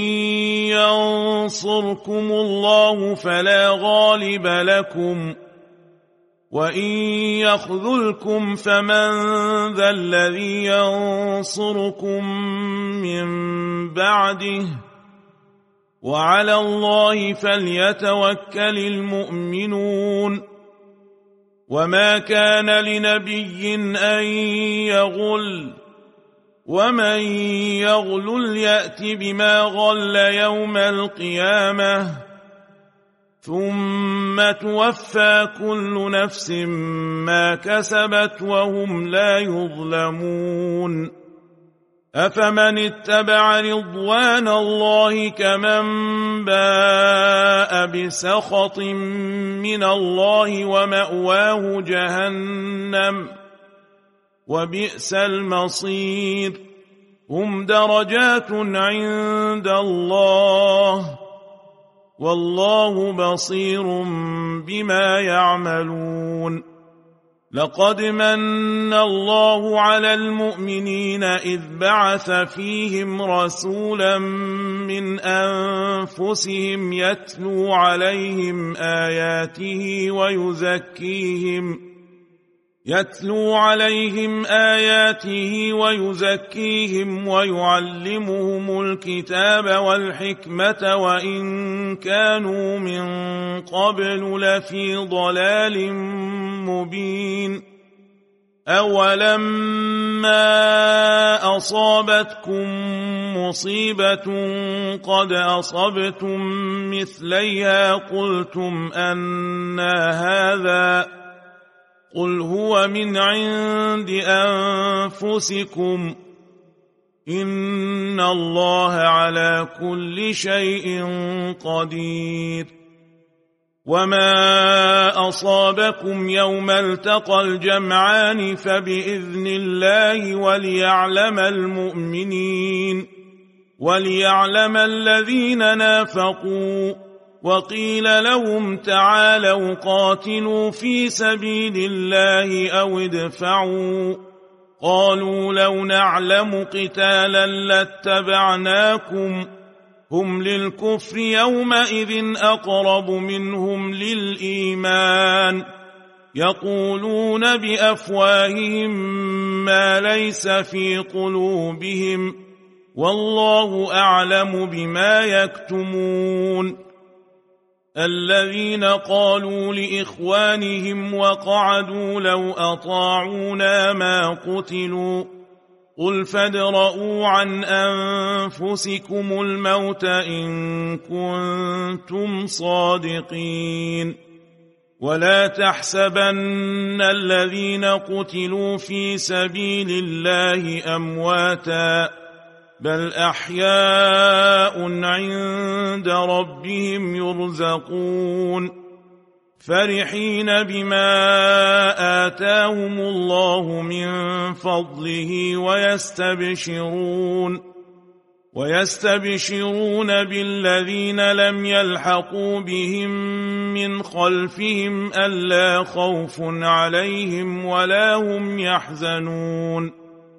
A: ينصركم الله فلا غالب لكم وإن يخذلكم فمن ذا الذي ينصركم من بعده وعلى الله فليتوكل المؤمنون. وما كان لنبي أن يغل ومن يغلل يأت بما غل يوم القيامة ثم توفى كل نفس ما كسبت وهم لا يظلمون. أفمن اتبع رضوان الله كمن باء بسخط من الله ومأواه جهنم وبئس المصير. هم درجات عند الله والله بصير بما يعملون. لقد من الله على المؤمنين إذ بعث فيهم رسولا من أنفسهم يتلو عليهم آياته ويزكيهم يتلو عليهم آياته ويزكيهم ويعلمهم الكتاب والحكمة وإن كانوا من قبل لفي ضلال مبين. أولما أصابتكم مصيبة قد أصبتم مثليها قلتم أنى هذا قل هو من عند أنفسكم إن الله على كل شيء قدير. وما أصابكم يوم التقى الجمعان فبإذن الله وليعلم المؤمنين وليعلم الذين نافقوا. وقيل لهم تعالوا قاتلوا في سبيل الله أو ادفعوا قالوا لو نعلم قتالا لاتبعناكم هم للكفر يومئذ أقرب منهم للإيمان يقولون بأفواههم ما ليس في قلوبهم والله أعلم بما يكتمون الذين قالوا لإخوانهم وقعدوا لو أطاعونا ما قتلوا قل فادرءوا عن أنفسكم الموت إن كنتم صادقين ولا تحسبن الذين قتلوا في سبيل الله أمواتا بل أحياء عند ربهم يرزقون فرحين بما آتاهم الله من فضله ويستبشرون ويستبشرون بالذين لم يلحقوا بهم من خلفهم ألا خوف عليهم ولا هم يحزنون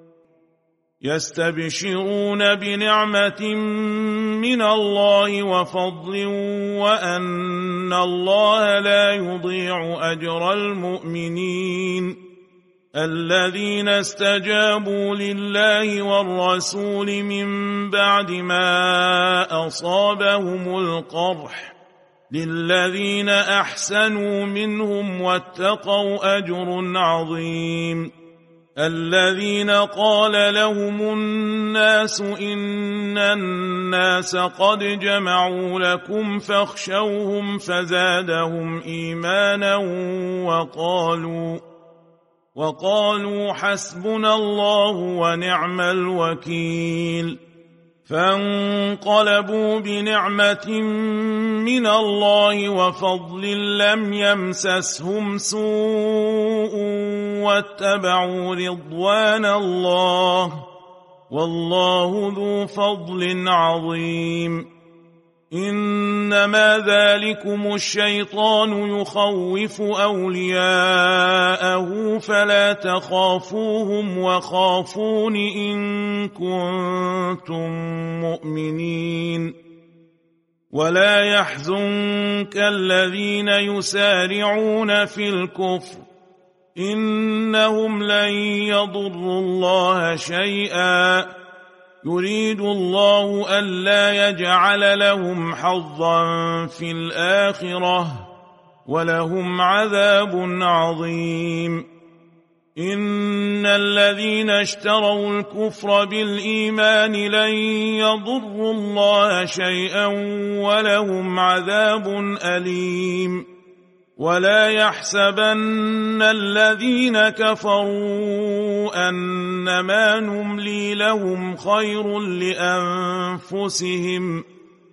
A: يستبشرون بنعمة من الله وفضل وأن الله لا يضيع أجر المؤمنين الذين استجابوا لله والرسول من بعد ما أصابهم القرح للذين أحسنوا منهم واتقوا أجر عظيم الذين قال لهم الناس إن الناس قد جمعوا لكم فاخشوهم فزادهم إيمانا وقالوا وقالوا حسبنا الله ونعم الوكيل فانقلبوا بنعمة من الله وفضل لم يمسسهم سوء واتبعوا رضوان الله والله ذو فضل عظيم إنما ذلكم الشيطان يخوف أولياءه فلا تخافوهم وخافون إن كنتم مؤمنين ولا يحزنك الذين يسارعون في الكفر إنهم لن يضروا الله شيئا يريد الله ألا يجعل لهم حظا في الآخرة ولهم عذاب عظيم إن الذين اشتروا الكفر بالإيمان لن يضروا الله شيئا ولهم عذاب أليم ولا يحسبن الذين كفروا أنما نملي لهم خير لأنفسهم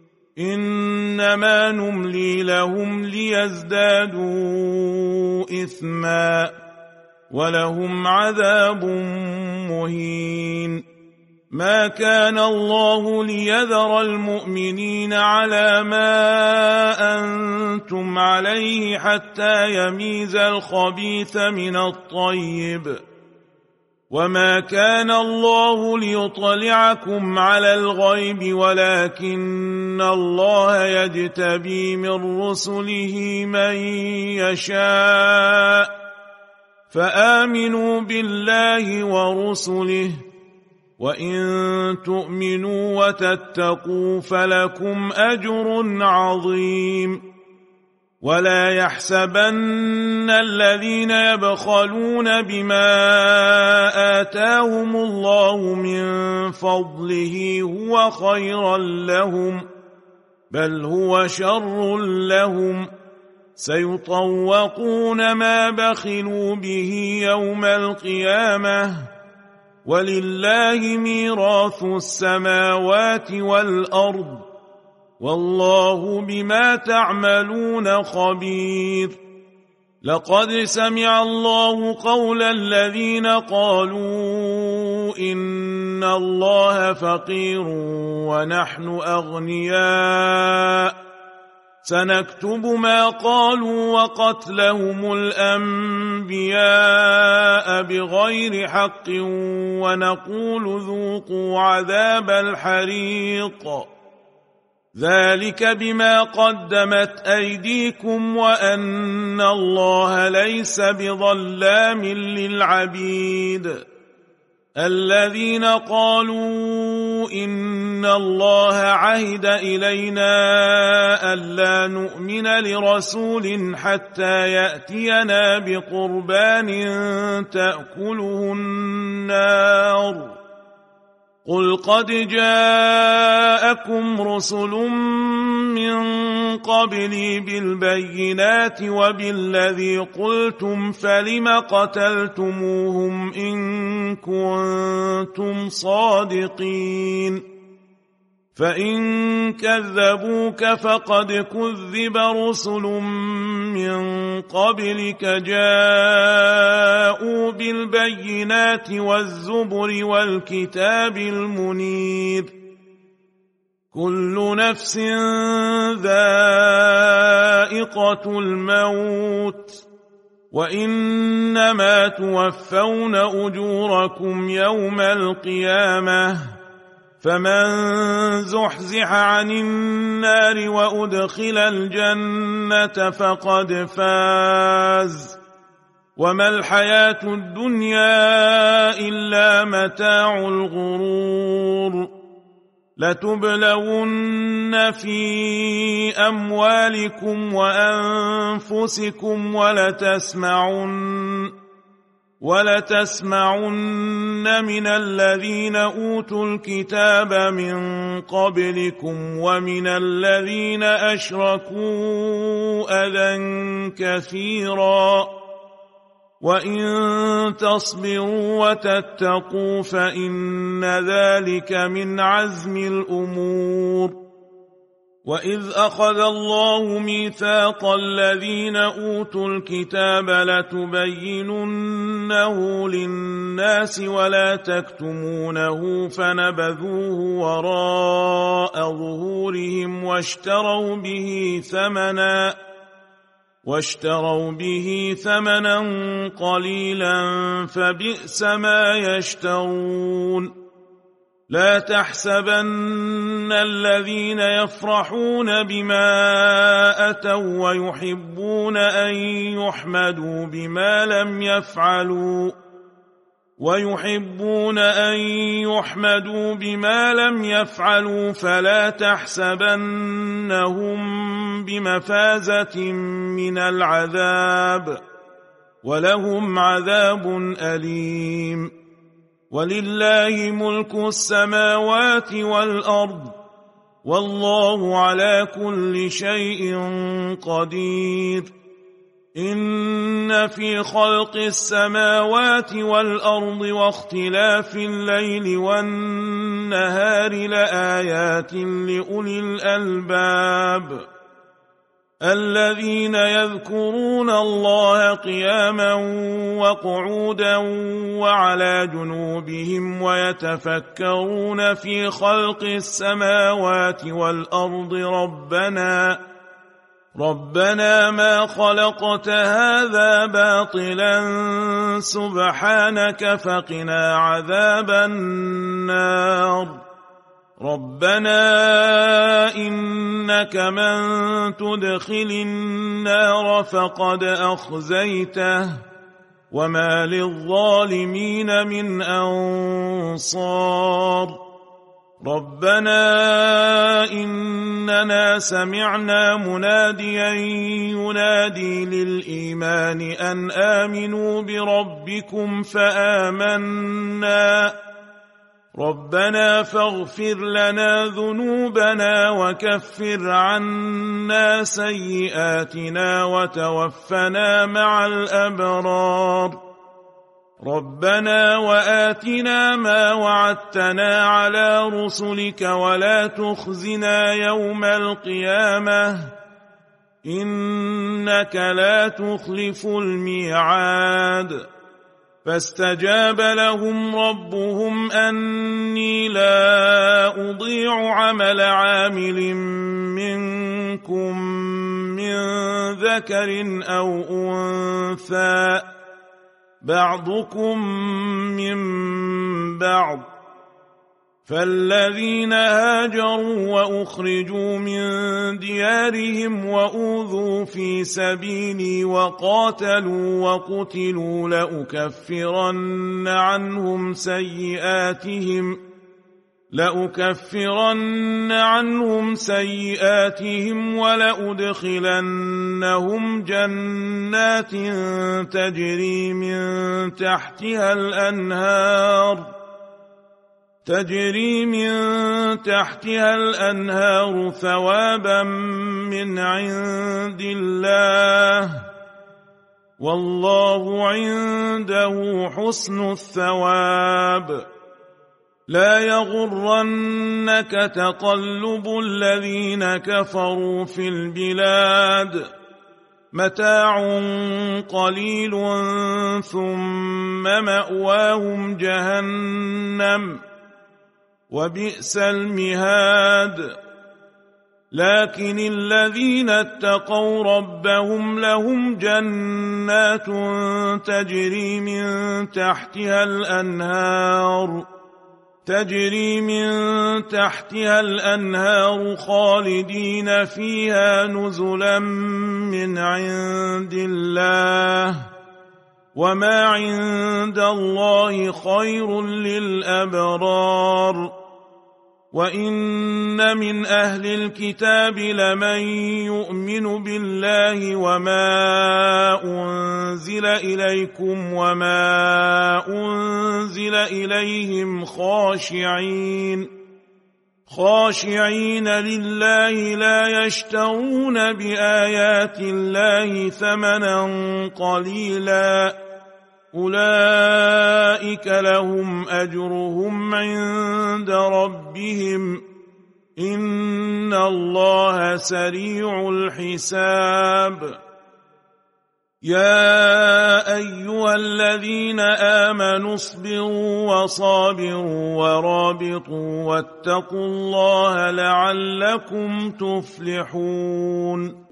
A: إنما نملي لهم ليزدادوا إثما ولهم عذاب مهين ما كان الله ليذر المؤمنين على ما أنتم عليه حتى يميز الخبيث من الطيب وما كان الله ليطلعكم على الغيب ولكن الله يجتبي من رسله من يشاء فآمنوا بالله ورسله وإن تؤمنوا وتتقوا فلكم أجر عظيم ولا يحسبن الذين يبخلون بما آتاهم الله من فضله هو خيرا لهم بل هو شر لهم سيطوقون ما بخلوا به يوم القيامة ولله ميراث السماوات والأرض والله بما تعملون خبير لقد سمع الله قول الذين قالوا إن الله فقير ونحن أغنياء سنكتب ما قالوا وقتلهم الأنبياء بغير حق ونقول ذوقوا عذاب الحريق ذلك بما قدمت أيديكم وأن الله ليس بظلام للعبيد الذين قالوا إن الله عهد إلينا ألا نؤمن لرسول حتى يأتينا بقربان تأكله النار قل قد جاءكم رسل من قبلي بالبينات وبالذي قلتم فلم قتلتموهم إن كنتم صادقين فإن كذبوك فقد كذب رسل من قبلك جاءوا بالبينات والزبر والكتاب المنير كل نفس ذائقة الموت وإنما توفون أجوركم يوم القيامة فمن زحزح عن النار وأدخل الجنة فقد فاز وما الحياة الدنيا إلا متاع الغرور لتبلون في أموالكم وأنفسكم ولتسمعن ولتسمعن من الذين أوتوا الكتاب من قبلكم ومن الذين أشركوا أذى كثيرا وإن تصبروا وتتقوا فإن ذلك من عزم الأمور وإذ أخذ الله ميثاق الذين أوتوا الكتاب لتبيننه للناس ولا تكتمونه فنبذوه وراء ظهورهم واشتروا به ثمنا واشتروا به ثمنا قليلا فبئس ما يشترون لا تحسبن الذين يفرحون بما أتوا ويحبون أن يحمدوا بما لم يفعلوا ويحبون أن يحمدوا بما لم يفعلوا فلا تحسبنهم بمفازة من العذاب ولهم عذاب أليم ولله ملك السماوات والأرض والله على كل شيء قدير إن في خلق السماوات والأرض واختلاف الليل والنهار لآيات لأولي الألباب الذين يذكرون الله قياما وقعودا وعلى جنوبهم ويتفكرون في خلق السماوات والأرض ربنا ربنا ما خلقت هذا باطلا سبحانك فقنا عذاب النار ربنا إنك من تدخل النار فقد أخزيته وما للظالمين من أنصار ربنا إننا سمعنا مناديا ينادي للإيمان أن آمنوا بربكم فآمنا ربنا فاغفر لنا ذنوبنا وكفر عنا سيئاتنا وتوفنا مع الأبرار ربنا وآتنا ما وعدتنا على رسلك ولا تخزنا يوم القيامة إنك لا تخلف الميعاد فاستجاب لهم ربهم أني لا أضيع عمل عامل منكم من ذكر أو أنثى بعضكم من بعض فالذين هاجروا وأخرجوا من ديارهم وأوذوا في سبيلي وقاتلوا وقتلوا لأكفرن عنهم سيئاتهم لأكفرن عنهم سيئاتهم ولأدخلنهم جنات تجري من تحتها الأنهار تجري من تحتها الأنهار ثوابا من عند الله والله عنده حسن الثواب لا يغرنك تقلب الذين كفروا في البلاد متاع قليل ثم مأواهم جهنم وبئس المهاد لكن الذين اتقوا ربهم لهم جنات تجري من تحتها الأنهار تجري من تحتها الأنهار خالدين فيها نزلا من عند الله وما عند الله خير للأبرار وإن من أهل الكتاب لمن يؤمن بالله وما أنزل إليكم وما أنزل إليهم خاشعين خاشعين لله لا يشترون بآيات الله ثمنا قليلا أولئك لهم أجرهم عند ربهم إن الله سريع الحساب يا أيها الذين آمنوا اصبروا وصابروا ورابطوا واتقوا الله لعلكم تفلحون